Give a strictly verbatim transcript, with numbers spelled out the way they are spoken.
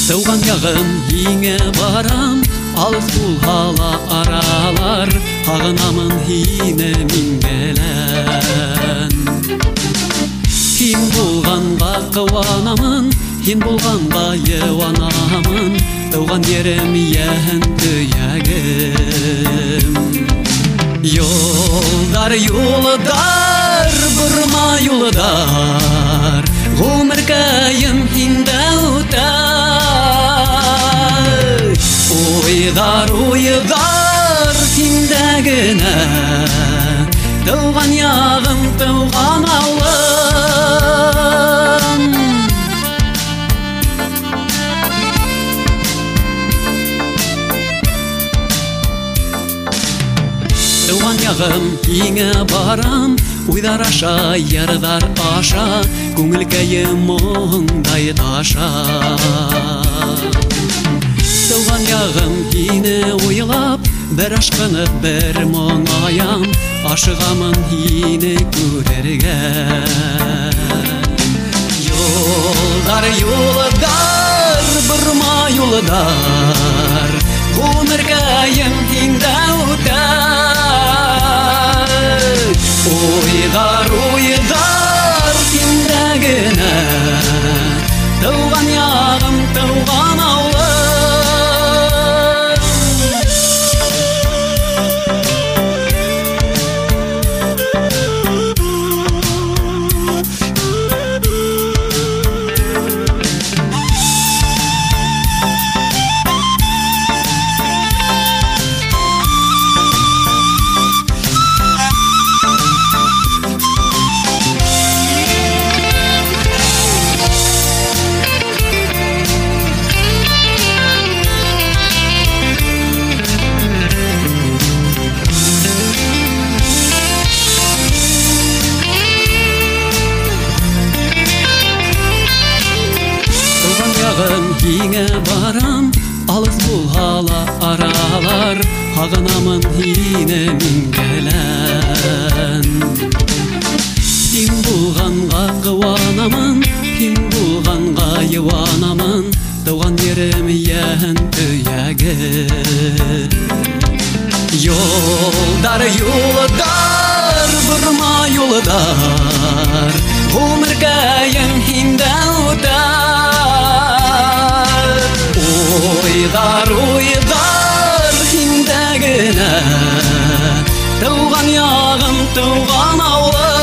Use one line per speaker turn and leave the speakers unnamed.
Тауған яғым еңе барам, алыс бұлғала аралар, ағынамын хине мингелен. Хин болғанға қуанамын, хин болғанға еванамын, тауған ерім ен түйәгім. Yolдар yolдар, burma yolдар, ғұмыркайым хинда өтер. Ойдар ойдар хиндагіне, тауған яғым тауған ауым. Тауған яғым еңе барам, ойдар аша, ярдар аша, көңіл кәйім мұңдай таша. Тауған яғым еңе ойлап, бір ашқынып бір мұңаям, ашығамын еңе көрерге. Yolдар yolдар, bırma yolдар, ғұмыркайым хинда өтер. Ойдар ойдар хиндагіне, тауған яғым тауған ауым. Еңе барам, алыс бұлғала аралар, ағынамын хине мингелен. Хин бұлғанға қуанамын, хин бұлғанға еванамын, тауған ерім ен түйәгі. Yolдар yolдар, bırma yolдар, ғұмыркайым хинда өтер. Ойдар ойдар хиндагіне, тауған яғым тауған ауым.